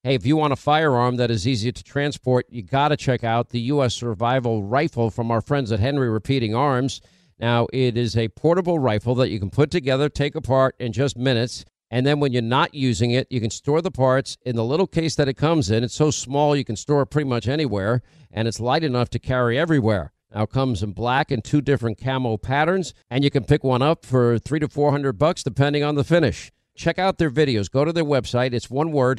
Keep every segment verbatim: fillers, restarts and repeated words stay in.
Hey, if you want a firearm that is easy to transport, you got to check out the U S Survival Rifle from our friends at Henry Repeating Arms. Now, it is a portable rifle that you can put together, take apart in just minutes, and then when you're not using it, you can store the parts in the little case that it comes in. It's so small you can store it pretty much anywhere, and it's light enough to carry everywhere. Now, it comes in black and two different camo patterns, and you can pick one up for three to four hundred bucks, depending on the finish. Check out their videos. Go to their website. It's one word,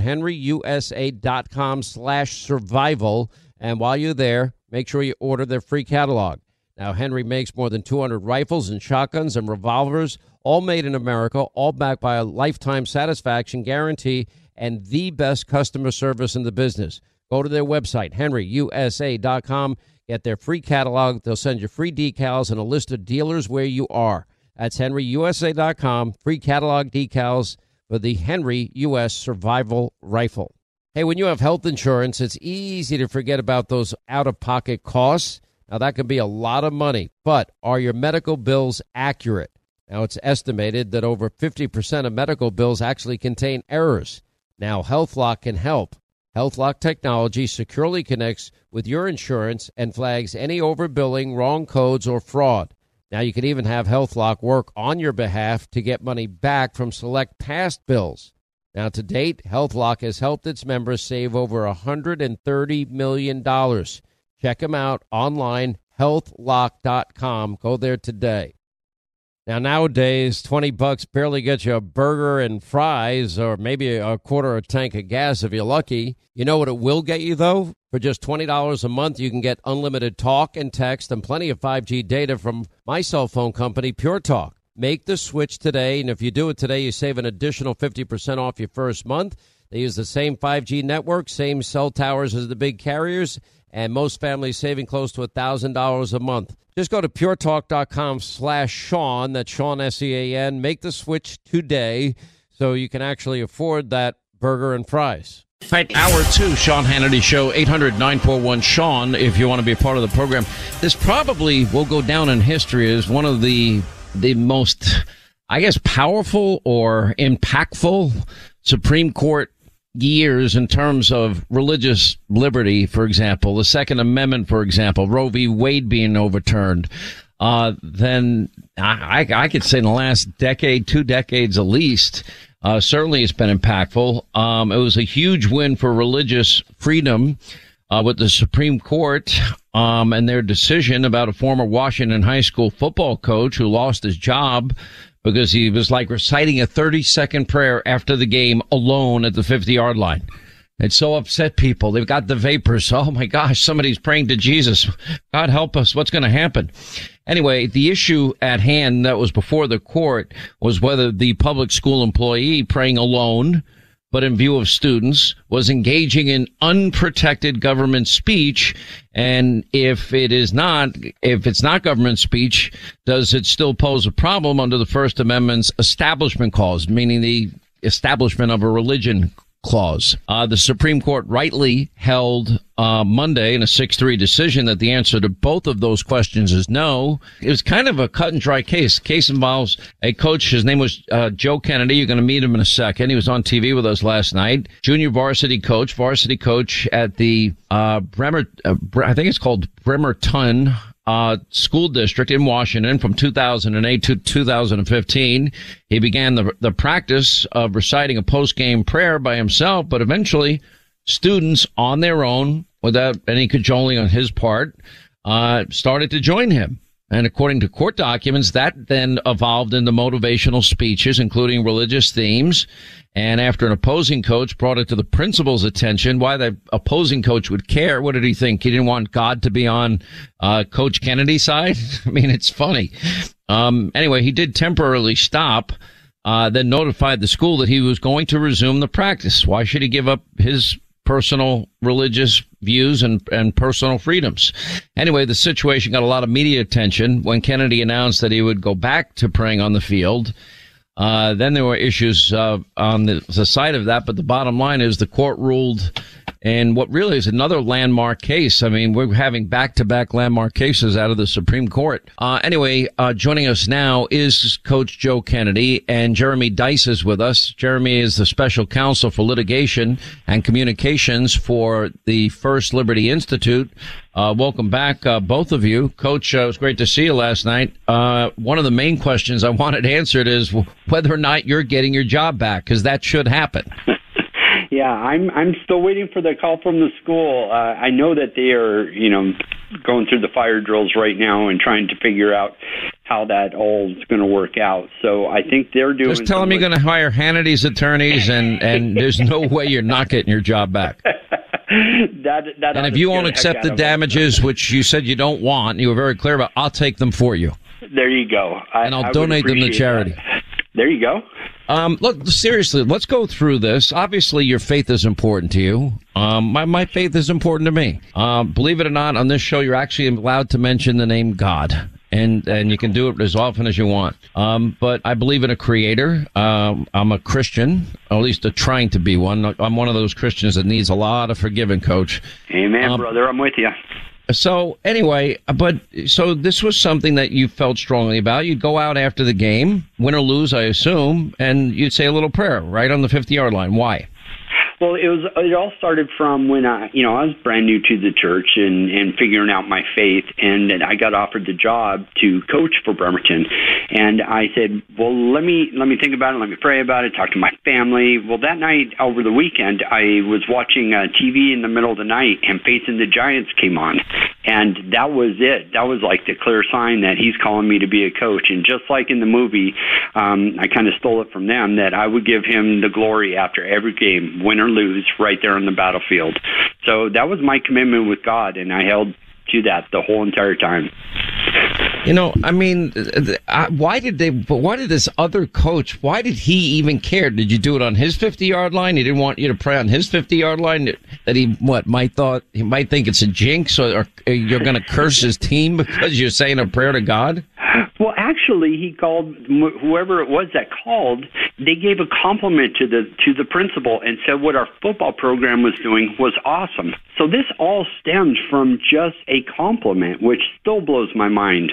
henryusa.com slash survival. And while you're there, make sure you order their free catalog. Now, Henry makes more than two hundred rifles and shotguns and revolvers, all made in America, all backed by a lifetime satisfaction guarantee and the best customer service in the business. Go to their website, henry u s a dot com. Get their free catalog. They'll send you free decals and a list of dealers where you are. That's henry u s a dot com. Free catalog decals for the Henry U S Survival Rifle. Hey, when you have health insurance, it's easy to forget about those out-of-pocket costs. Now, that can be a lot of money, but are your medical bills accurate? Now, it's estimated that over fifty percent of medical bills actually contain errors. Now, HealthLock can help. HealthLock technology securely connects with your insurance and flags any overbilling, wrong codes, or fraud. Now, you can even have HealthLock work on your behalf to get money back from select past bills. Now, to date, HealthLock has helped its members save over one hundred thirty million dollars. Check them out online, health lock dot com. Go there today. Now, nowadays, twenty bucks barely gets you a burger and fries or maybe a quarter of a tank of gas if you're lucky. You know what it will get you, though? For just twenty dollars a month, you can get unlimited talk and text and plenty of five G data from my cell phone company, Pure Talk. Make the switch today, and if you do it today, you save an additional fifty percent off your first month. They use the same five G network, same cell towers as the big carriers, and most families saving close to one thousand dollars a month. Just go to puretalk.com slash Sean, that's Sean, S E A N. Make the switch today so you can actually afford that burger and fries. All right, hour two, Sean Hannity Show, eight hundred nine four one Sean, if you want to be a part of the program. This probably will go down in history as one of the the most, I guess, powerful or impactful Supreme Court years in terms of religious liberty, for example, the Second Amendment, for example, Roe v. Wade being overturned. Uh, then I, I, I could say in the last decade, two decades at least, uh, certainly it's been impactful. Um, it was a huge win for religious freedom uh, with the Supreme Court um, and their decision about a former Washington high school football coach who lost his job because he was like reciting a thirty second prayer after the game alone at the fifty yard line. It so upset people. They've got the vapors. Oh my gosh, somebody's praying to Jesus. God help us. What's going to happen? Anyway, the issue at hand that was before the court was whether the public school employee praying alone, but in view of students, was engaging in unprotected government speech. And if it is not, if it's not government speech, does it still pose a problem under the First Amendment's establishment clause, meaning the establishment of a religion clause? Uh, the Supreme Court rightly held uh, Monday in a six three decision that the answer to both of those questions is no. It was kind of a cut and dry case. Case involves a coach. His name was uh, Joe Kennedy. You're going to meet him in a second. He was on T V with us last night. Junior varsity coach, varsity coach at the uh, Bremer, uh, I think it's called Bremerton Uh, school district in Washington from two thousand eight to two thousand fifteen. He began the the practice of reciting a post-game prayer by himself, but eventually students on their own, without any cajoling on his part, uh, started to join him. And according to court documents, that then evolved into motivational speeches, including religious themes. And after an opposing coach brought it to the principal's attention, why the opposing coach would care, what did he think? He didn't want God to be on uh Coach Kennedy's side? I mean, it's funny. Um Anyway, he did temporarily stop, uh then notified the school that he was going to resume the practice. Why should he give up his personal religious views and, and personal freedoms? Anyway, the situation got a lot of media attention when Kennedy announced that he would go back to praying on the field. Uh, then there were issues uh, on the, the side of that, but the bottom line is the court ruled and what really is another landmark case. I mean, we're having back-to-back landmark cases out of the Supreme Court. Uh, anyway, uh, joining us now is Coach Joe Kennedy, and Jeremy Dys is with us. Jeremy is the special counsel for litigation and communications for the First Liberty Institute. Uh, welcome back, uh, both of you. Coach, uh, it was great to see you last night. Uh, one of the main questions I wanted answered is whether or not you're getting your job back, because that should happen. Yeah, I'm I'm still waiting for the call from the school. Uh, I know that they are, you know, going through the fire drills right now and trying to figure out how that all is going to work out. So I think they're doing. Just tell them you're going to hire Hannity's attorneys, and, and there's no way you're not getting your job back. that, that and if you won't accept the damages, which you said you don't want, you were very clear about, I'll take them for you. There you go. I, and I'll I donate them to charity. That. There you go. Um, look, seriously, let's go through this. Obviously, your faith is important to you. Um, my, my faith is important to me. Um, believe it or not, on this show, you're actually allowed to mention the name God. And, and you can do it as often as you want. Um, but I believe in a creator. Um, I'm a Christian, or at least a trying to be one. I'm one of those Christians that needs a lot of forgiving, Coach. Amen, um, brother. I'm with you. So anyway, but so this was something that you felt strongly about. You'd go out after the game, win or lose, I assume, and you'd say a little prayer right on the fifty-yard line. Why? Well, it was. It all started from when I, you know, I was brand new to the church and, and figuring out my faith, and I got offered the job to coach for Bremerton, and I said, well, let me let me think about it, let me pray about it, talk to my family. Well, that night over the weekend, I was watching uh, T V in the middle of the night, and Facing the Giants came on, and that was it. That was like the clear sign that he's calling me to be a coach, and just like in the movie, um, I kind of stole it from them that I would give him the glory after every game, win or lose, right there on the battlefield. So that was my commitment with God, and I held to that the whole entire time. You know, I mean, why did they, but why did this other coach, why did he even care? Did you do it on his fifty-yard line? He didn't want you to pray on his fifty-yard line? That he, what, might thought, he might think it's a jinx, or, or you're going to curse his team because you're saying a prayer to God? Well, actually, he called whoever it was that called. They gave a compliment to the to the principal and said what our football program was doing was awesome. So this all stems from just a compliment, which still blows my mind.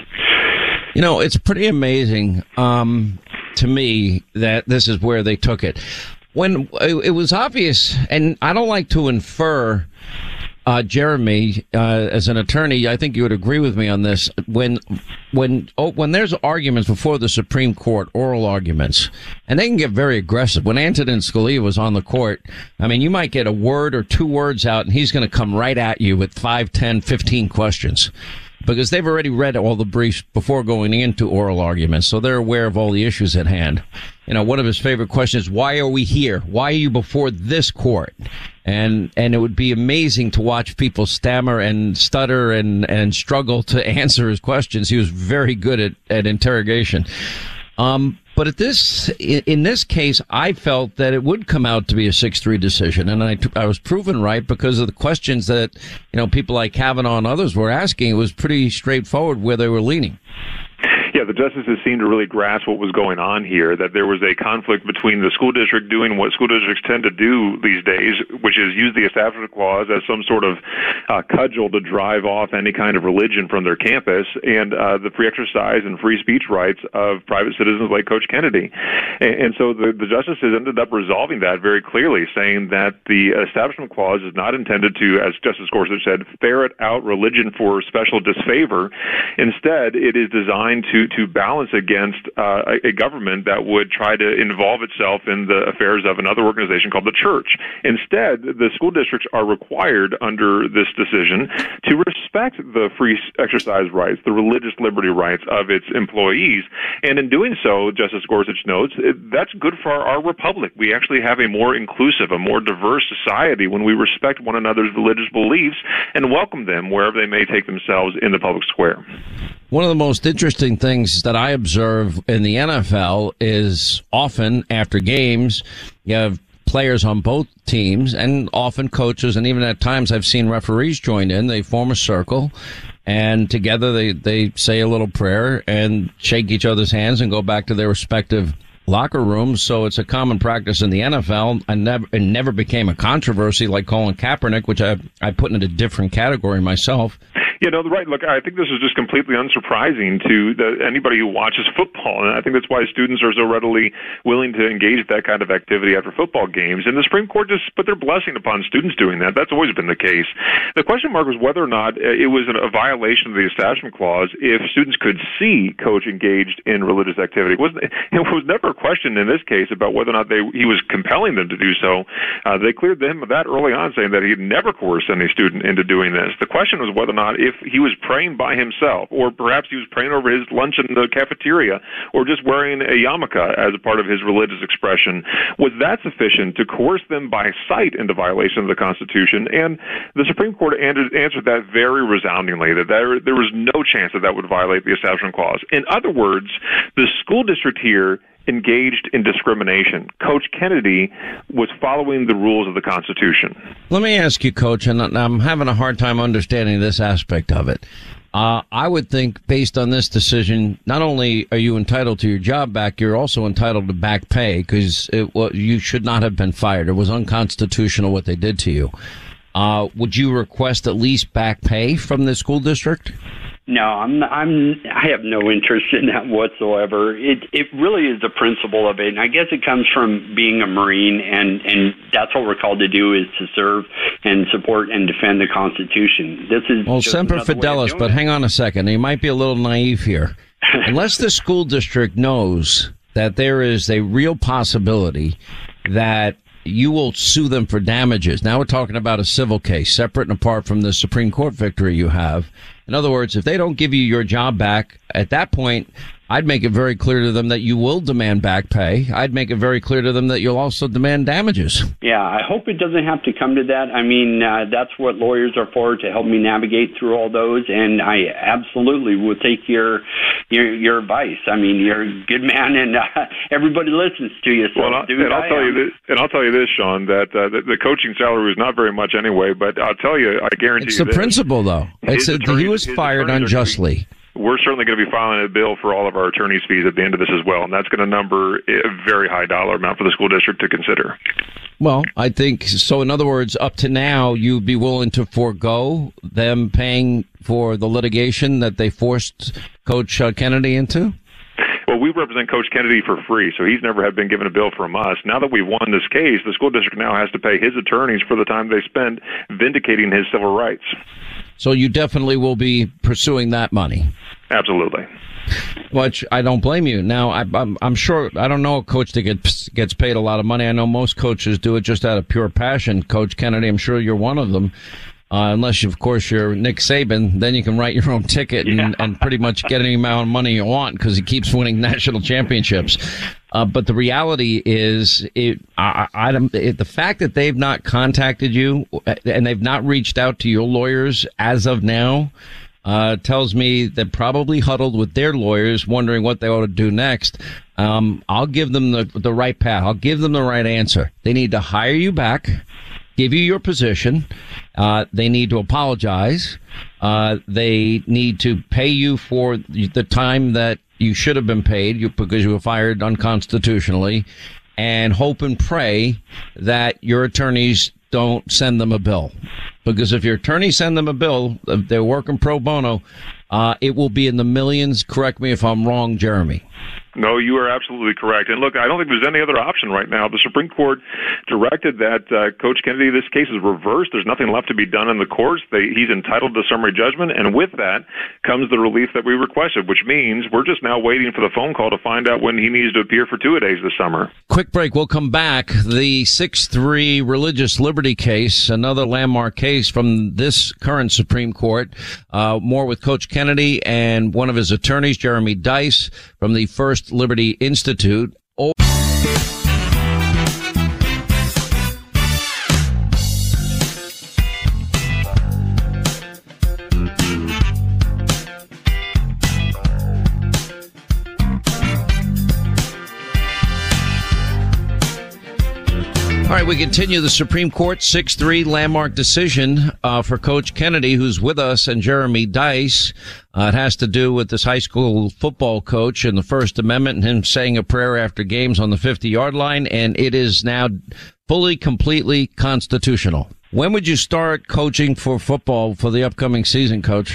You know, it's pretty amazing um, to me that this is where they took it. When it was obvious, and I don't like to infer. Uh, Jeremy, uh, as an attorney, I think you would agree with me on this. When, when, oh, when there's arguments before the Supreme Court, oral arguments, and they can get very aggressive. When Antonin Scalia was on the court, I mean, you might get a word or two words out, and he's going to come right at you with five, ten, fifteen questions. Because they've already read all the briefs before going into oral arguments, so they're aware of all the issues at hand. You know, one of his favorite questions is, why are we here? Why are you before this court? And and it would be amazing to watch people stammer and stutter and, and struggle to answer his questions. He was very good at, at interrogation. Um, but at this, in this case, I felt that it would come out to be a six three decision, and I, I was proven right because of the questions that, you know, people like Kavanaugh and others were asking. It was pretty straightforward where they were leaning. Yeah, the justices seemed to really grasp what was going on here, that there was a conflict between the school district doing what school districts tend to do these days, which is use the Establishment Clause as some sort of uh, cudgel to drive off any kind of religion from their campus, and uh, the free exercise and free speech rights of private citizens like Coach Kennedy. And, and so the, the justices ended up resolving that very clearly, saying that the Establishment Clause is not intended to, as Justice Gorsuch said, ferret out religion for special disfavor. Instead, it is designed to to balance against uh, a, a government that would try to involve itself in the affairs of another organization called the church. Instead, the school districts are required under this decision to respect the free exercise rights, the religious liberty rights of its employees. And in doing so, Justice Gorsuch notes, it, that's good for our, our republic. We actually have a more inclusive, a more diverse society when we respect one another's religious beliefs and welcome them wherever they may take themselves in the public square. One of the most interesting things that I observe in the N F L is often after games, you have players on both teams and often coaches, and even at times I've seen referees join in. They form a circle, and together they, they say a little prayer and shake each other's hands and go back to their respective locker rooms, so it's a common practice in the N F L, and never, it never became a controversy like Colin Kaepernick, which I I put in a different category myself. Yeah, no, right. Look, I think this is just completely unsurprising to the, anybody who watches football, and I think that's why students are so readily willing to engage that kind of activity after football games. And the Supreme Court just put their blessing upon students doing that. That's always been the case. The question mark was whether or not it was a violation of the Establishment Clause if students could see Coach engaged in religious activity. It was, it was never a question in this case about whether or not they, he was compelling them to do so. Uh, they cleared him of that early on, saying that he had never coerced any student into doing this. The question was whether or not if he was praying by himself, or perhaps he was praying over his lunch in the cafeteria, or just wearing a yarmulke as a part of his religious expression, was that sufficient to coerce them by sight into violation of the Constitution? And the Supreme Court answered that very resoundingly, that there, there was no chance that that would violate the Establishment Clause. In other words, the school district here engaged in discrimination. Coach Kennedy was following the rules of the Constitution. Let me ask you, Coach, and I'm having a hard time understanding this aspect of it. Uh, I would think, based on this decision, not only are you entitled to your job back, you're also entitled to back pay, because it well, you should not have been fired. It was unconstitutional what they did to you. Uh, would you request at least back pay from the school district? No, I'm. I'm. I have no interest in that whatsoever. It. It really is the principle of it, and I guess it comes from being a Marine, and and that's what we're called to do, is to serve and support and defend the Constitution. This is well, Semper Fidelis. But hang on a second. You might be a little naive here. Unless the school district knows that there is a real possibility that you will sue them for damages. Now we're talking about a civil case, separate and apart from the Supreme Court victory you have. In other words, if they don't give you your job back, at that point, I'd make it very clear to them that you will demand back pay. I'd make it very clear to them that you'll also demand damages. Yeah, I hope it doesn't have to come to that. I mean, uh, that's what lawyers are for, to help me navigate through all those, and I absolutely will take your your, your advice. I mean, you're a good man, and uh, everybody listens to you. So well, and, and I'll I tell am. you this, and I'll tell you this, Sean, that uh, the, the coaching salary was not very much anyway. But I'll tell you, I guarantee it's you, the principle, though. It's a, he was fired unjustly. We're certainly going to be filing a bill for all of our attorney's fees at the end of this as well, and that's going to number a very high dollar amount for the school district to consider. Well, I think so. In other words, up to now, you'd be willing to forego them paying for the litigation that they forced Coach uh, Kennedy into? Well, we represent Coach Kennedy for free, so he's never had been given a bill from us. Now that we've won this case, the school district now has to pay his attorneys for the time they spend vindicating his civil rights. So you definitely will be pursuing that money. Absolutely. Which I don't blame you. Now, I, I'm, I'm sure, I don't know a coach that gets, gets paid a lot of money. I know most coaches do it just out of pure passion. Coach Kennedy, I'm sure you're one of them. Uh, unless, of course, you're Nick Saban, then you can write your own ticket and, yeah. and pretty much get any amount of money you want because he keeps winning national championships. Uh, but the reality is, it, I, I, it, the fact that they've not contacted you and they've not reached out to your lawyers as of now uh, tells me they're probably huddled with their lawyers wondering what they ought to do next. Um, I'll give them the, the right path. I'll give them the right answer. They need to hire you back, give you your position. Uh, they need to apologize. Uh, they need to pay you for the time that you should have been paid you, because you were fired unconstitutionally, and hope and pray that your attorneys don't send them a bill. Because if your attorneys send them a bill, if they're working pro bono, uh, it will be in the millions. Correct me if I'm wrong, Jeremy. No, you are absolutely correct. And look, I don't think there's any other option right now. The Supreme Court directed that uh, Coach Kennedy, this case is reversed. There's nothing left to be done in the courts. They, he's entitled to summary judgment. And with that comes the relief that we requested, which means we're just now waiting for the phone call to find out when he needs to appear for two-a-days this summer. Quick break. We'll come back. The six three religious liberty case, another landmark case from this current Supreme Court. Uh, more with Coach Kennedy and one of his attorneys, Jeremy Dice, from the First Liberty Institute. Oh. All right, we continue the Supreme Court six three landmark decision uh, for Coach Kennedy, who's with us, and Jeremy Dys. Uh, it has to do with this high school football coach and the First Amendment and him saying a prayer after games on the fifty-yard line, and it is now fully, completely constitutional. When would you start coaching for football for the upcoming season, Coach?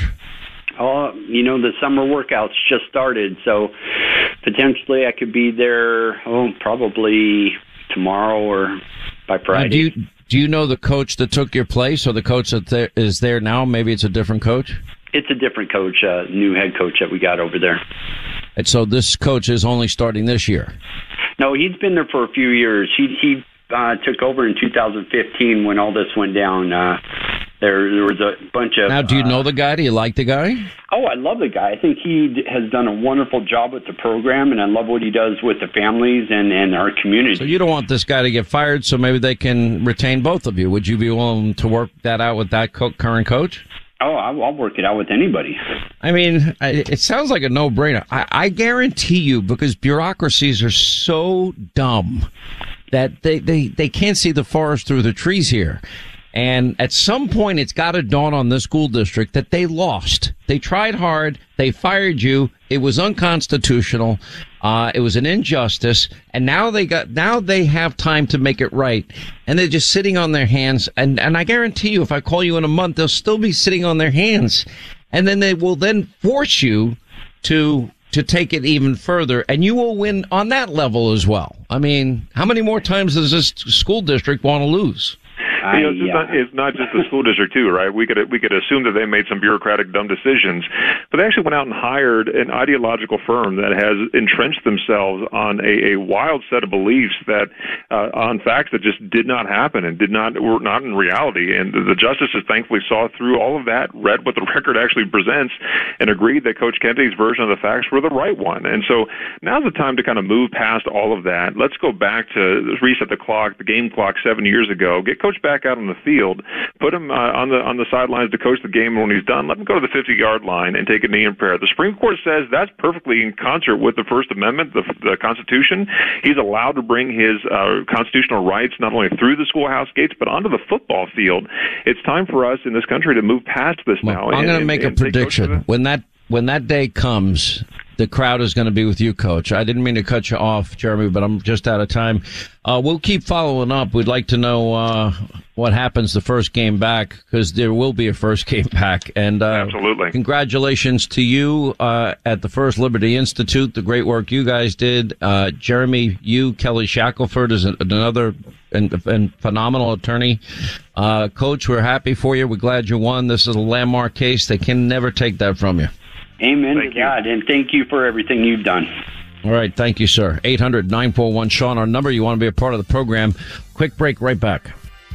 Oh, you know, the summer workouts just started, so potentially I could be there, oh, probably tomorrow or by Friday. Now, do you do you know the coach that took your place, or the coach that there, is there now? Maybe it's a different coach? It's a different coach, uh, new head coach that we got over there. And so this coach is only starting this year? No, he's been there for a few years. He he uh, took over in two thousand fifteen when all this went down. Uh, there there was a bunch of... Now, do you know the guy? Do you like the guy? Oh, I love the guy. I think he has done a wonderful job with the program, and I love what he does with the families and, and our community. So you don't want this guy to get fired, so maybe they can retain both of you. Would you be willing to work that out with that co- current coach? Oh, I'll work it out with anybody. I mean, it sounds like a no-brainer. I, I guarantee you, because bureaucracies are so dumb that they, they, they can't see the forest through the trees here. And at some point, it's got to dawn on the school district that they lost. They tried hard. They fired you. It was unconstitutional. Uh, it was an injustice. And now they got, now they have time to make it right. And they're just sitting on their hands. And, and I guarantee you, if I call you in a month, they'll still be sitting on their hands. And then they will then force you to, to take it even further. And you will win on that level as well. I mean, how many more times does this school district want to lose? You know, it's, yeah. not, it's not just the school district, too, right? We could we could assume that they made some bureaucratic, dumb decisions, but they actually went out and hired an ideological firm that has entrenched themselves on a, a wild set of beliefs that uh, on facts that just did not happen and did not were not in reality. And the justices thankfully saw through all of that, read what the record actually presents, and agreed that Coach Kennedy's version of the facts were the right one. And so now's the time to kind of move past all of that. Let's go back to reset the clock, the game clock seven years ago. Get Coach back out on the field, put him uh, on the on the sidelines to coach the game. When he's done, let him go to the fifty-yard line and take a knee in prayer. The Supreme Court says that's perfectly in concert with the First Amendment, the, the Constitution. He's allowed to bring his uh, constitutional rights not only through the schoolhouse gates, but onto the football field. It's time for us in this country to move past this well, now. I'm going to make and, a prediction. When that when that day comes, the crowd is going to be with you, Coach. I didn't mean to cut you off, Jeremy, but I'm just out of time. Uh, we'll keep following up. We'd like to know uh, what happens the first game back, because there will be a first game back. And uh, absolutely, congratulations to you uh, at the First Liberty Institute. The great work you guys did, uh, Jeremy. You, Kelly Shackelford, is another and, and phenomenal attorney. Uh, Coach, we're happy for you. We're glad you won. This is a landmark case. They can never take that from you. Amen thank to that, you. And thank you for everything you've done. All right, thank you, sir. eight hundred nine four one Sean, our number. You want to be a part of the program. Quick break, right back.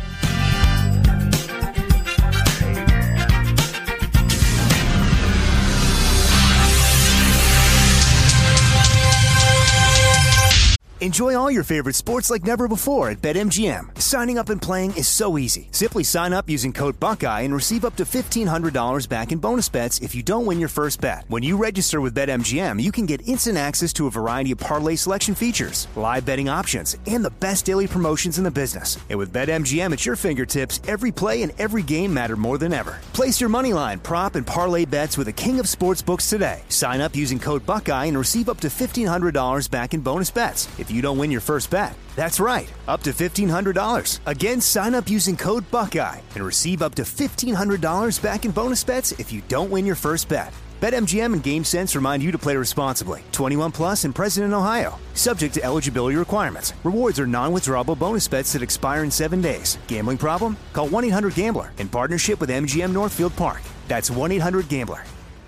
Enjoy all your favorite sports like never before at BetMGM. Signing up and playing is so easy. Simply sign up using code Buckeye and receive up to fifteen hundred dollars back in bonus bets if you don't win your first bet. When you register with BetMGM, you can get instant access to a variety of parlay selection features, live betting options, and the best daily promotions in the business. And with BetMGM at your fingertips, every play and every game matter more than ever. Place your moneyline, prop, and parlay bets with the king of sportsbooks today. Sign up using code Buckeye and receive up to fifteen hundred dollars back in bonus bets if you don't win your first bet. That's right, up to fifteen hundred dollars. Again, sign up using code Buckeye and receive up to fifteen hundred dollars back in bonus bets if you don't win your first bet. BetMGM and GameSense remind you to play responsibly. twenty-one plus and present in Ohio. Subject to eligibility requirements. Rewards are non-withdrawable bonus bets that expire in seven days. Gambling problem? Call one eight hundred gambler in partnership with M G M Northfield Park. That's one eight hundred gambler.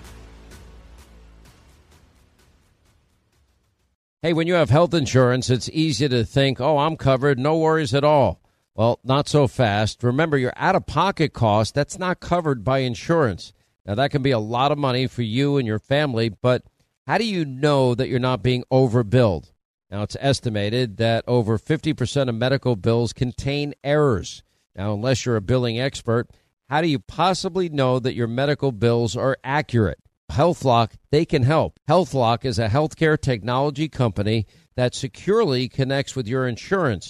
Hey, when you have health insurance, it's easy to think, oh, I'm covered, no worries at all. Well, not so fast. Remember, your out-of-pocket cost, that's not covered by insurance. Now, that can be a lot of money for you and your family, but how do you know that you're not being overbilled? Now, it's estimated that over fifty percent of medical bills contain errors. Now, unless you're a billing expert, how do you possibly know that your medical bills are accurate? HealthLock, they can help. HealthLock is a healthcare technology company that securely connects with your insurance.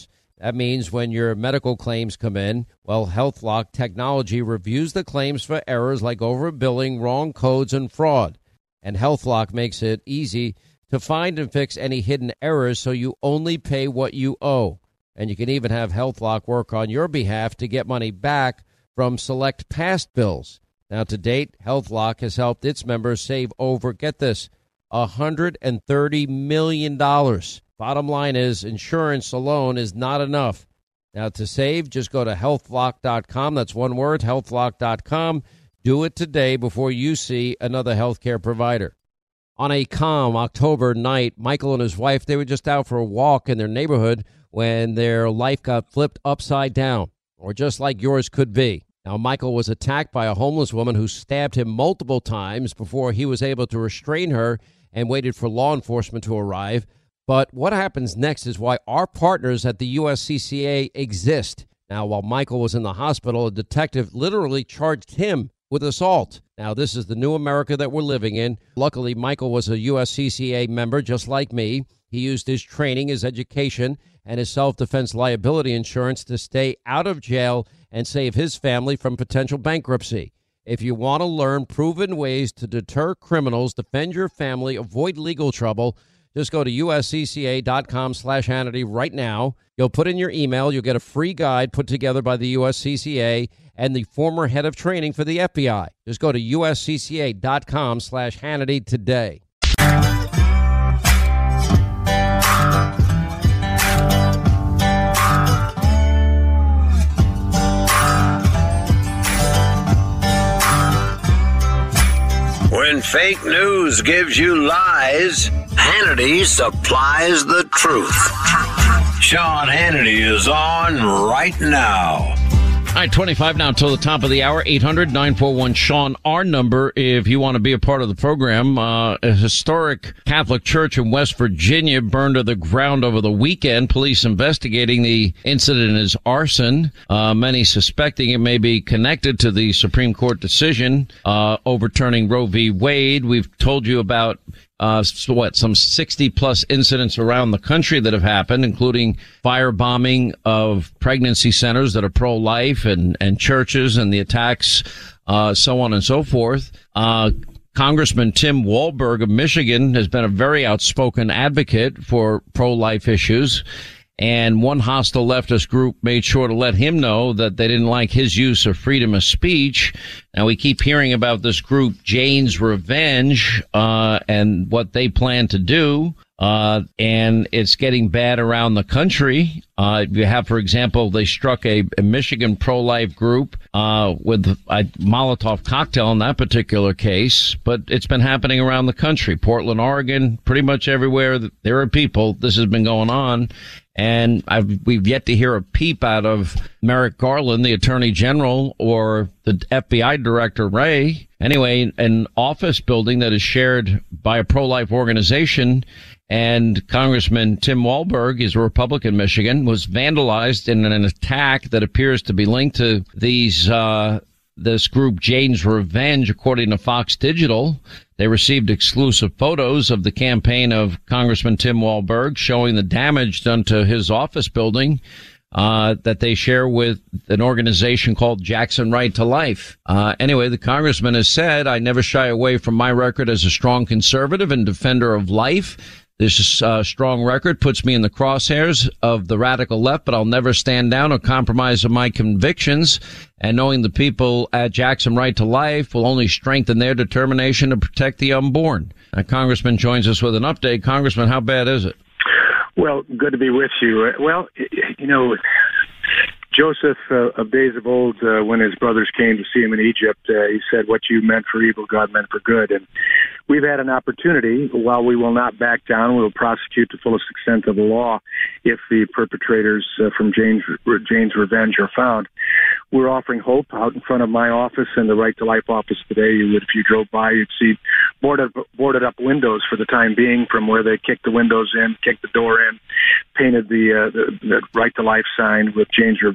That means when your medical claims come in, well, HealthLock technology reviews the claims for errors like overbilling, wrong codes, and fraud. And HealthLock makes it easy to find and fix any hidden errors so you only pay what you owe. And you can even have HealthLock work on your behalf to get money back from select past bills. Now, to date, HealthLock has helped its members save over, get this, one hundred thirty million dollars. Bottom line is, insurance alone is not enough. Now, to save, just go to health lock dot com. That's one word, health lock dot com. Do it today before you see another healthcare provider. On a calm October night, Michael and his wife, they were just out for a walk in their neighborhood when their life got flipped upside down, or just like yours could be. Now, Michael was attacked by a homeless woman who stabbed him multiple times before he was able to restrain her and waited for law enforcement to arrive. But what happens next is why our partners at the U S C C A exist. Now, while Michael was in the hospital, a detective literally charged him with assault. Now, this is the new America that we're living in. Luckily, Michael was a U S C C A member just like me. He used his training, his education, and his self-defense liability insurance to stay out of jail and save his family from potential bankruptcy. If you want to learn proven ways to deter criminals, defend your family, avoid legal trouble, just go to U S C C A dot com slash Hannity right now. You'll put in your email. You'll get a free guide put together by the U S C C A and the former head of training for the F B I. Just go to U S C C A dot com slash Hannity today. When fake news gives you lies, Hannity supplies the truth. Sean Hannity is on right now. All right, twenty-five now till the top of the hour. eight hundred nine four one Sean, our number, if you want to be a part of the program. Uh, a historic Catholic church in West Virginia burned to the ground over the weekend. Police investigating the incident as arson. Uh, many suspecting it may be connected to the Supreme Court decision uh, overturning Roe v. Wade. We've told you about Uh, so what, some sixty plus incidents around the country that have happened, including firebombing of pregnancy centers that are pro-life and, and churches and the attacks, uh, so on and so forth. Uh, Congressman Tim Walberg of Michigan has been a very outspoken advocate for pro-life issues. And one hostile leftist group made sure to let him know that they didn't like his use of freedom of speech. Now, we keep hearing about this group, Jane's Revenge, uh, and what they plan to do. Uh, and it's getting bad around the country. Uh, you have, for example, they struck a, a Michigan pro-life group, uh, with a Molotov cocktail in that particular case, but it's been happening around the country. Portland, Oregon, pretty much everywhere there are people, this has been going on. And I've, we've yet to hear a peep out of Merrick Garland, the Attorney General, or the F B I Director Wray. Anyway, an office building that is shared by a pro-life organization, and Congressman Tim Walberg is a Republican, Michigan, was vandalized in an attack that appears to be linked to these, uh, this group Jane's Revenge, according to Fox Digital. They received exclusive photos of the campaign of Congressman Tim Walberg showing the damage done to his office building, uh, that they share with an organization called Jackson Right to Life. Uh, anyway, the congressman has said, I never shy away from my record as a strong conservative and defender of life. This uh, strong record puts me in the crosshairs of the radical left, but I'll never stand down or compromise on my convictions. And knowing the people at Jackson Right to Life will only strengthen their determination to protect the unborn. Now, Congressman joins us with an update. Congressman, how bad is it? Well, good to be with you. Well, you know, Joseph uh, of days of old, uh, when his brothers came to see him in Egypt, uh, he said, what you meant for evil, God meant for good. And we've had an opportunity. While we will not back down, we will prosecute to the fullest extent of the law if the perpetrators uh, from Jane's, Jane's Revenge are found. We're offering hope out in front of my office and the Right to Life office today. You would, if you drove by, you'd see boarded, boarded up windows for the time being from where they kicked the windows in, kicked the door in, painted the, uh, the, the Right to Life sign with Jane's Revenge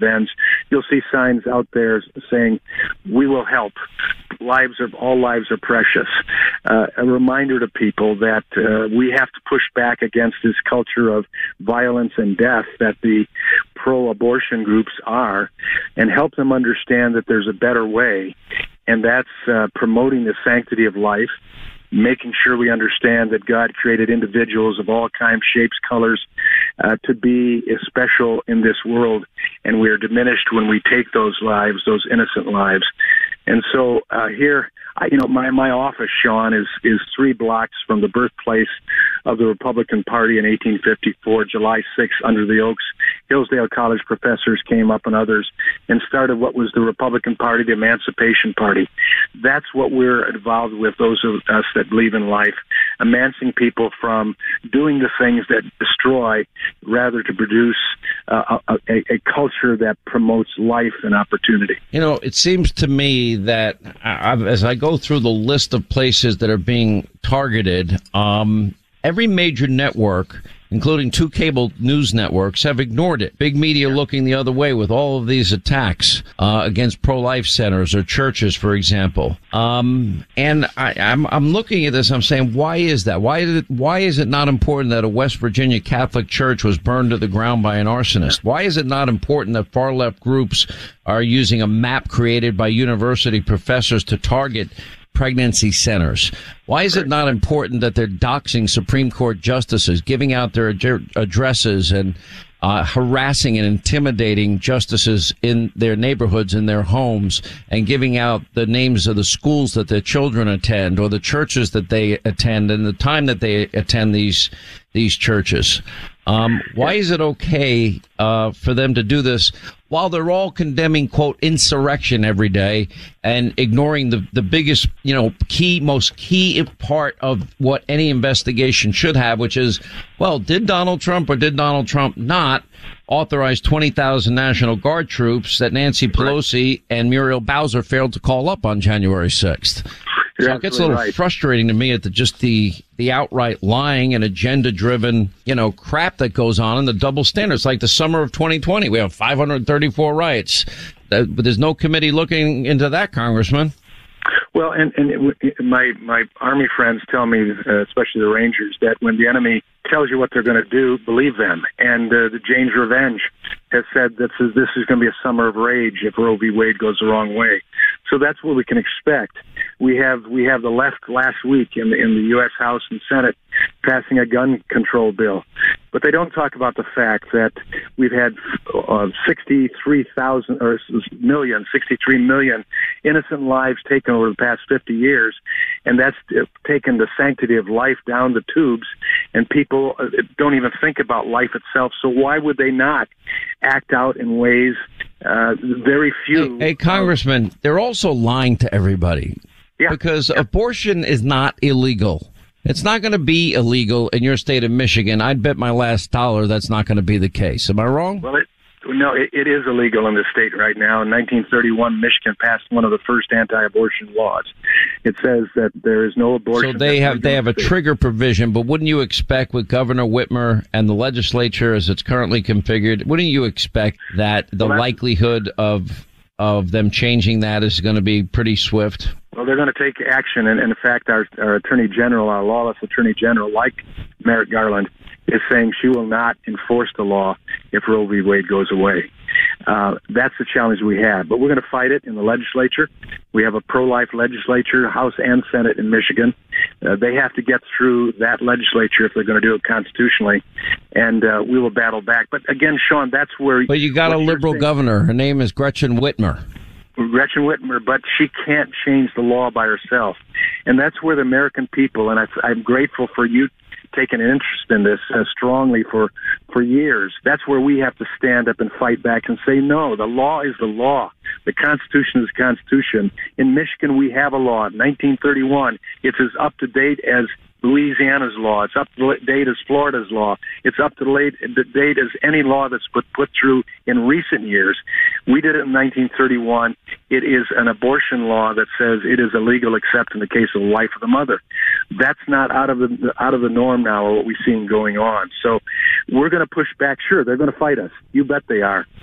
ends, you'll see signs out there saying, "We will help. Lives are all lives are precious." Uh, a reminder to people that uh, we have to push back against this culture of violence and death that the pro-abortion groups are, and help them understand that there's a better way, and that's uh, promoting the sanctity of life, making sure we understand that God created individuals of all kinds, shapes, colors, uh, to be special in this world, and we are diminished when we take those lives, those innocent lives. And so uh, here, I, you know, my, my office, Sean, is, is three blocks from the birthplace of the Republican Party in eighteen fifty-four, July sixth, under the oaks. Hillsdale College professors came up and others and started what was the Republican Party, the Emancipation Party. That's what we're involved with, those of us that believe in life, emancipating people from doing the things that destroy, rather to produce uh, a, a, a culture that promotes life and opportunity. You know, it seems to me that I, as I go through the list of places that are being targeted, um, every major network, including two cable news networks, have ignored it. Big media looking the other way with all of these attacks uh, against pro-life centers or churches, for example. Um, and I, I'm, I'm looking at this. I'm saying, why is that? Why is it? Why is it not important that a West Virginia Catholic church was burned to the ground by an arsonist? Why is it not important that far-left groups are using a map created by university professors to target pregnancy centers? Why is it not important that they're doxing Supreme Court justices, giving out their ad- addresses and uh, harassing and intimidating justices in their neighborhoods, in their homes, and giving out the names of the schools that their children attend or the churches that they attend and the time that they attend these these churches? Um, why is it okay uh, for them to do this while they're all condemning, quote, insurrection every day and ignoring the, the biggest, you know, key, most key part of what any investigation should have, which is, well, did Donald Trump or did Donald Trump not authorize twenty thousand National Guard troops that Nancy Pelosi and Muriel Bowser failed to call up on January sixth? So it gets a little right. frustrating to me at the, just the, the outright lying and agenda-driven, you know, crap that goes on and the double standards. Like the summer of twenty twenty, we have five hundred thirty-four riots, but there's no committee looking into that, Congressman. Well, and, and it, my my Army friends tell me, uh, especially the Rangers, that when the enemy tells you what they're going to do, believe them. And uh, the Jane's Revenge has said that this is, this is going to be a summer of rage if Roe v. Wade goes the wrong way. So that's what we can expect. We have we have the left last week in the, in the U S House and Senate passing a gun control bill. But they don't talk about the fact that we've had uh, sixty-three thousand or million, sixty-three million innocent lives taken over the past fifty years, and that's taken the sanctity of life down the tubes, and people don't even think about life itself. So why would they not act out in ways uh, very few? Hey, hey Congressman, they're also lying to everybody. Yeah. Because yeah. abortion is not illegal. It's not going to be illegal in your state of Michigan. I'd bet my last dollar that's not going to be the case. Am I wrong? Well, it, no, it, it is illegal in the state right now. In nineteen thirty-one, Michigan passed one of the first anti-abortion laws. It says that there is no abortion. So they have they have a trigger provision, but wouldn't you expect with Governor Whitmer and the legislature as it's currently configured, wouldn't you expect that the well, likelihood of of them changing that is going to be pretty swift? Well, they're going to take action, and, and in fact, our, our Attorney General, our lawless Attorney General, like Merrick Garland, is saying she will not enforce the law if Roe v. Wade goes away. Uh, that's the challenge we have. But we're going to fight it in the legislature. We have a pro-life legislature, House and Senate in Michigan. Uh, they have to get through that legislature if they're going to do it constitutionally, and uh, we will battle back. But again, Sean, that's where... But you got a liberal governor. Her name is Gretchen Whitmer. Gretchen Whitmer, but she can't change the law by herself. And that's where the American people, and I, I'm grateful for you taking an interest in this uh, strongly for, for years. That's where we have to stand up and fight back and say, no, the law is the law. The Constitution is the Constitution. In Michigan, we have a law, nineteen thirty-one. It's as up to date as Louisiana's law. It's up to date as Florida's law. It's up to date as any law that's put, put through in recent years. We did it in nineteen thirty-one. It is an abortion law that says it is illegal except in the case of the life of the mother. That's not out of the out of the norm now, or what we've seen going on. So we're going to push back. Sure, they're going to fight us. You bet they are.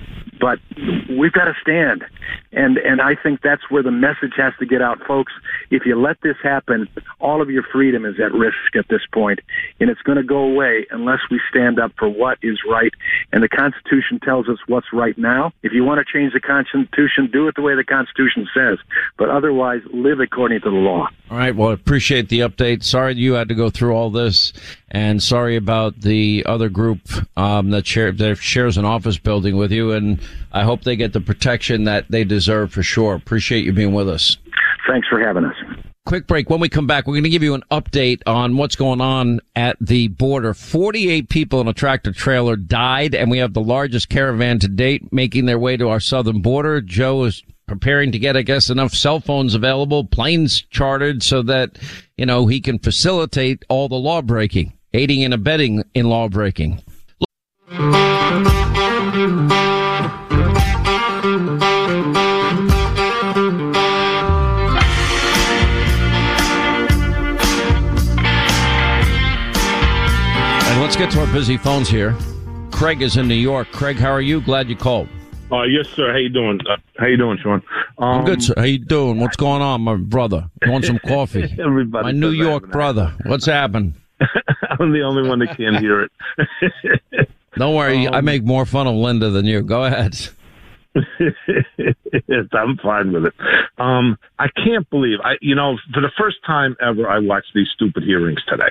but we've got to stand. And, and I think that's where the message has to get out, folks. If you let this happen, all of your freedom is at risk at this point, and it's going to go away unless we stand up for what is right. And the Constitution tells us what's right now. If you want to change the Constitution, do it the way the Constitution says, but otherwise live according to the law. All right. Well, I appreciate the update. Sorry you had to go through all this, and sorry about the other group um, that, share, that shares an office building with you, and I hope they get the protection that they deserve for sure. Appreciate you being with us. Thanks for having us. Quick break. When we come back, we're going to give you an update on what's going on at the border. forty-eight people in a tractor trailer died, and we have the largest caravan to date making their way to our southern border. Joe is preparing to get, I guess, enough cell phones available, planes chartered, so that, you know, he can facilitate all the law breaking, aiding and abetting in law breaking. Let's get to our busy phones here. Craig is in New York. Craig, how are you? Glad you called. Uh, yes, sir. How you doing? Uh, how you doing, Sean? Um, I'm good, sir. How you doing? What's going on, my brother? You want some coffee? Everybody, my New York brother. What's happened? I'm the only one that can't hear it. Don't worry. Um, I make more fun of Linda than you. Go ahead. I'm fine with it. Um, I can't believe I, you know, for the first time ever, I watched these stupid hearings today.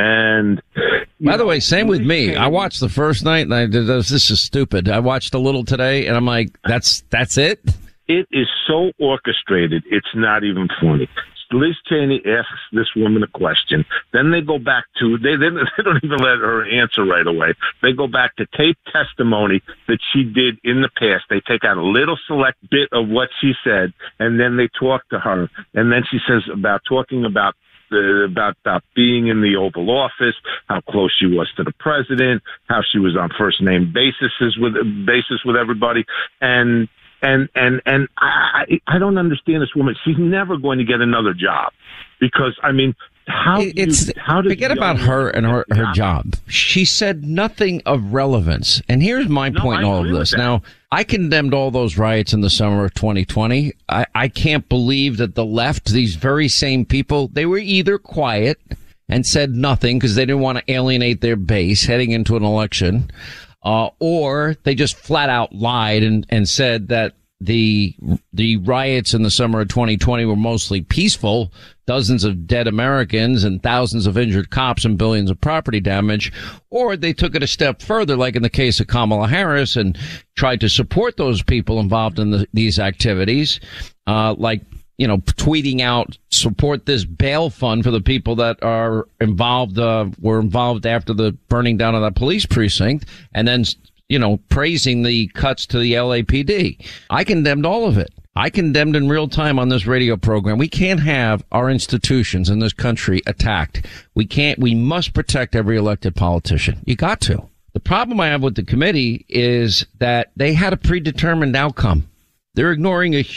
And by know, the way, same with me. I watched the first night and I did this. This is stupid. I watched a little today and I'm like, that's, that's it. It is so orchestrated. It's not even funny. Liz Cheney asks this woman a question. Then they go back to, they, they, they don't even let her answer right away. They go back to tape testimony that she did in the past. They take out a little select bit of what she said, and then they talk to her. And then she says about talking about the, about, about being in the Oval Office, how close she was to the president, how she was on first name basis with, basis with everybody. And, And and and I I don't understand this woman. She's never going to get another job because I mean, how it's you, how does forget about her and her her job. She said nothing of relevance. And here's my no, point in all of this. Now, I condemned all those riots in the summer of twenty twenty. I I can't believe that the left, these very same people, they were either quiet and said nothing because they didn't want to alienate their base heading into an election. Uh, or they just flat out lied and, and said that the the riots in the summer of twenty twenty were mostly peaceful, dozens of dead Americans and thousands of injured cops and billions of property damage. Or they took it a step further, like in the case of Kamala Harris, and tried to support those people involved in the, these activities, uh, like, you know, tweeting out, support this bail fund for the people that are involved, uh, were involved after the burning down of that police precinct, and then, you know, praising the cuts to the L A P D. I condemned all of it. I condemned in real time on this radio program. We can't have our institutions in this country attacked. We can't, we must protect every elected politician. You got to. The problem I have with the committee is that they had a predetermined outcome. They're ignoring a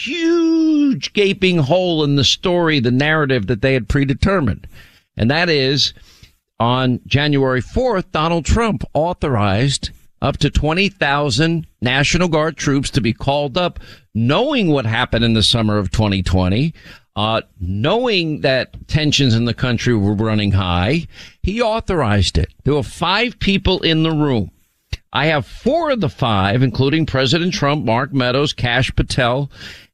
huge gaping hole in the story, the narrative that they had predetermined. And that is, on January fourth, Donald Trump authorized up to twenty thousand National Guard troops to be called up, knowing what happened in the summer of twenty twenty, uh, knowing that tensions in the country were running high. He authorized it. There were five people in the room. I have four of the five, including President Trump, Mark Meadows, Kash Patel,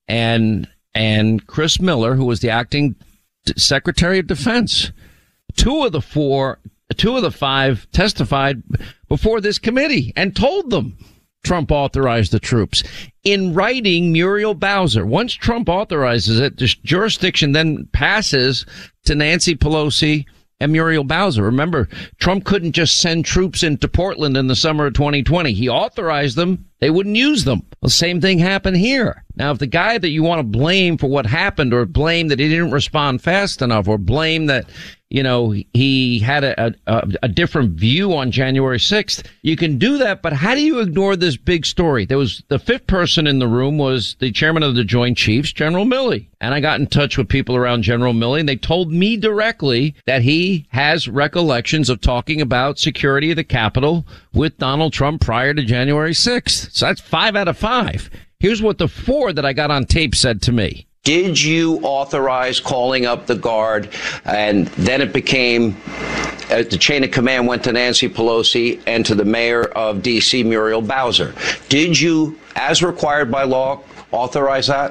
and and Chris Miller, who was the acting Secretary of Defense. Two of the four, two of the five testified before this committee and told them Trump authorized the troops. In writing, Muriel Bowser. Once Trump authorizes it, the jurisdiction then passes to Nancy Pelosi and Muriel Bowser. Remember, Trump couldn't just send troops into Portland in the summer of twenty twenty. He authorized them. They wouldn't use them. The same thing happened here. Now, if the guy that you want to blame for what happened, or blame that he didn't respond fast enough, or blame that you know, he had a, a, a different view on January sixth. You can do that, but how do you ignore this big story? There was the fifth person in the room was the chairman of the Joint Chiefs, General Milley. And I got in touch with people around General Milley, and they told me directly that he has recollections of talking about security of the Capitol with Donald Trump prior to January sixth. So that's five out of five. Here's what the four that I got on tape said to me. Did you authorize calling up the guard? And then it became uh, the chain of command went to Nancy Pelosi and to the mayor of D C, Muriel Bowser. Did you, as required by law, authorize that?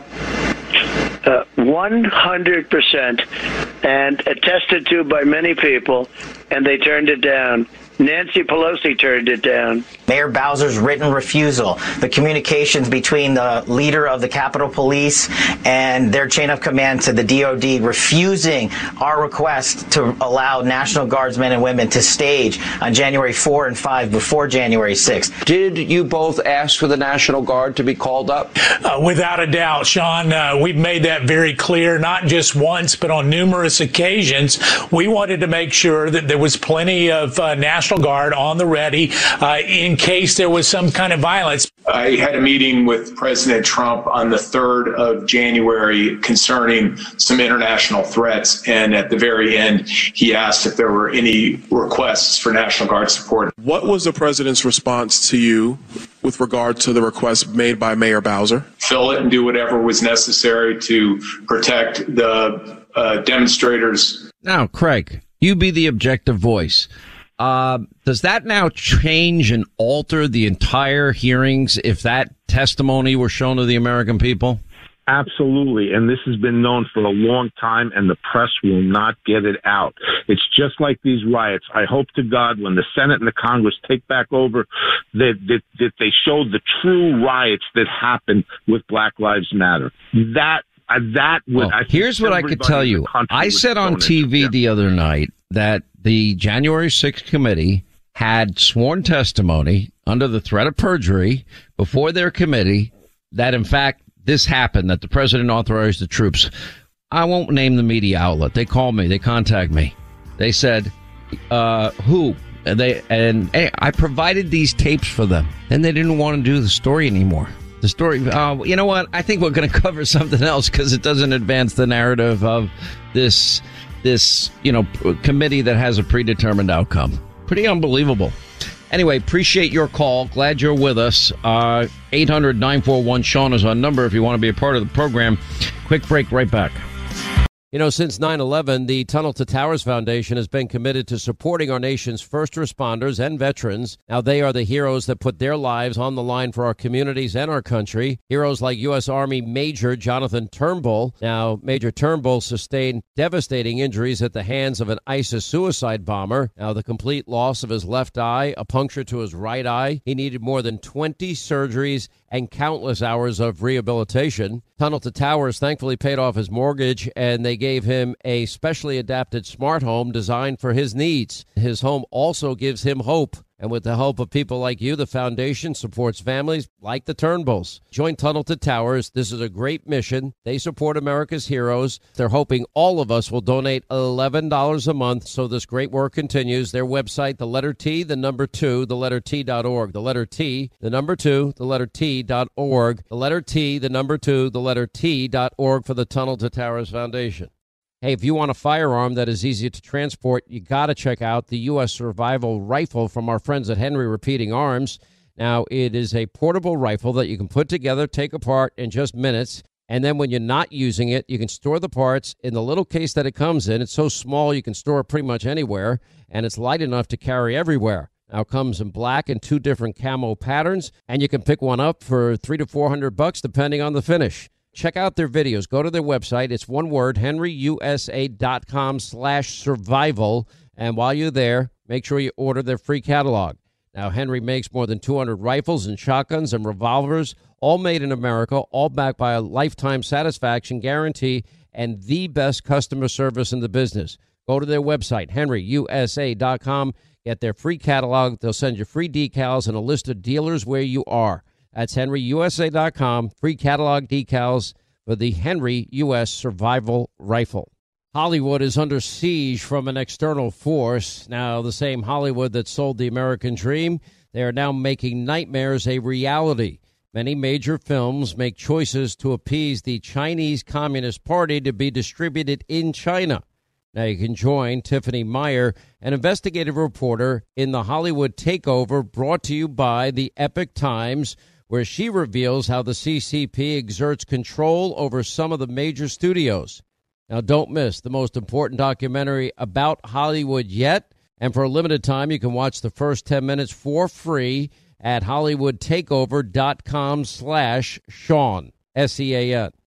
Uh, one hundred percent, and attested to by many people, and they turned it down. Nancy Pelosi turned it down. Mayor Bowser's written refusal, the communications between the leader of the Capitol Police and their chain of command to the D O D refusing our request to allow National Guardsmen and women to stage on January fourth and fifth before January sixth. Did you both ask for the National Guard to be called up? Uh, without a doubt, Sean. Uh, we've made that very clear, not just once, but on numerous occasions. We wanted to make sure that there was plenty of uh, National Guard on the ready uh, in case there was some kind of violence. I had a meeting with President Trump on the third of January concerning some international threats. And at the very end, he asked if there were any requests for National Guard support. What was the president's response to you with regard to the request made by Mayor Bowser? Fill it and do whatever was necessary to protect the uh, demonstrators. Now, Craig, you be the objective voice. Uh, does that now change and alter the entire hearings if that testimony were shown to the American people? Absolutely. And this has been known for a long time, and the press will not get it out. It's just like these riots. I hope to God when the Senate and the Congress take back over that, that, that they show the true riots that happened with Black Lives Matter. That Uh, that would, well, I here's what I could tell you. I said on T V yeah. the other night that the January sixth committee had sworn testimony under the threat of perjury before their committee that, in fact, this happened, that the president authorized the troops. I won't name the media outlet. They called me. They contacted me. They said, uh, who? And they and hey, I provided these tapes for them. Then they didn't want to do the story anymore. The story, uh, you know what? I think we're going to cover something else because it doesn't advance the narrative of this, this, you know, committee that has a predetermined outcome. Pretty unbelievable. Anyway, appreciate your call. Glad you're with us. Uh, eight hundred nine four one Sean is our number if you want to be a part of the program. Quick break, right back. You know, since nine eleven, the Tunnel to Towers Foundation has been committed to supporting our nation's first responders and veterans. Now, they are the heroes that put their lives on the line for our communities and our country. Heroes like U S. Army Major Jonathan Turnbull. Now, Major Turnbull sustained devastating injuries at the hands of an ISIS suicide bomber. Now, the complete loss of his left eye, a puncture to his right eye. He needed more than twenty surgeries and countless hours of rehabilitation. Tunnel to Towers thankfully paid off his mortgage, and they gave him a specially adapted smart home designed for his needs. His home also gives him hope. And with the help of people like you, the foundation supports families like the Turnbulls. Join Tunnel to Towers. This is a great mission. They support America's heroes. They're hoping all of us will donate eleven dollars a month so this great work continues. Their website, the letter T, the number two, the letter T dot org. The letter T, the number two, the letter T dot org. The letter T, the number two, the letter T dot org for the Tunnel to Towers Foundation. Hey, if you want a firearm that is easy to transport, you got to check out the U S Survival Rifle from our friends at Henry Repeating Arms. Now, it is a portable rifle that you can put together, take apart in just minutes. And then when you're not using it, you can store the parts in the little case that it comes in. It's so small you can store it pretty much anywhere, and it's light enough to carry everywhere. Now, it comes in black and two different camo patterns, and you can pick one up for three to four hundred bucks, depending on the finish. Check out their videos. Go to their website. It's one word, henryusa.com slash survival. And while you're there, make sure you order their free catalog. Now, Henry makes more than two hundred rifles and shotguns and revolvers, all made in America, all backed by a lifetime satisfaction guarantee and the best customer service in the business. Go to their website, henry u s a dot com. Get their free catalog. They'll send you free decals and a list of dealers where you are. That's henry u s a dot com. Free catalog decals for the Henry U S Survival Rifle. Hollywood is under siege from an external force. Now, the same Hollywood that sold the American dream, they are now making nightmares a reality. Many major films make choices to appease the Chinese Communist Party to be distributed in China. Now you can join Tiffany Meyer, an investigative reporter in the Hollywood Takeover, brought to you by the Epoch Times, where she reveals how the C C P exerts control over some of the major studios. Now, don't miss the most important documentary about Hollywood yet. And for a limited time, you can watch the first ten minutes for free at hollywood takeover dot com slash Sean, S E A N.